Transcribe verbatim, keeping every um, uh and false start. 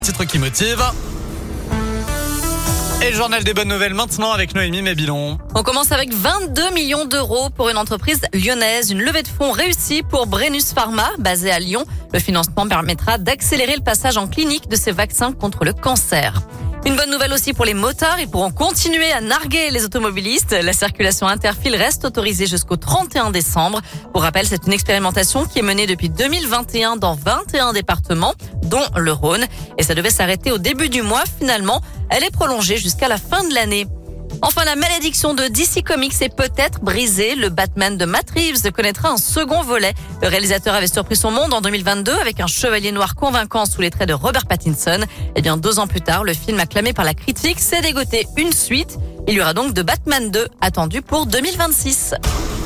Titre qui motive. Et le journal des bonnes nouvelles maintenant avec Noémie Mébilon. On commence avec vingt-deux millions d'euros pour une entreprise lyonnaise. Une levée de fonds réussie pour Brennus Pharma, basée à Lyon. Le financement permettra d'accélérer le passage en clinique de ces vaccins contre le cancer. Une bonne nouvelle aussi pour les motards, ils pourront continuer à narguer les automobilistes. La circulation interfile reste autorisée jusqu'au trente et un décembre. Pour rappel, c'est une expérimentation qui est menée depuis deux mille vingt et un dans vingt et un départements, dont le Rhône. Et ça devait s'arrêter au début du mois. Finalement, elle est prolongée jusqu'à la fin de l'année. Enfin, la malédiction de D C Comics est peut-être brisée. Le Batman de Matt Reeves connaîtra un second volet. Le réalisateur avait surpris son monde en deux mille vingt-deux avec un chevalier noir convaincant sous les traits de Robert Pattinson. Et bien, deux ans plus tard, le film acclamé par la critique s'est dégoté une suite. Il y aura donc de Batman deux attendu pour deux mille vingt-six.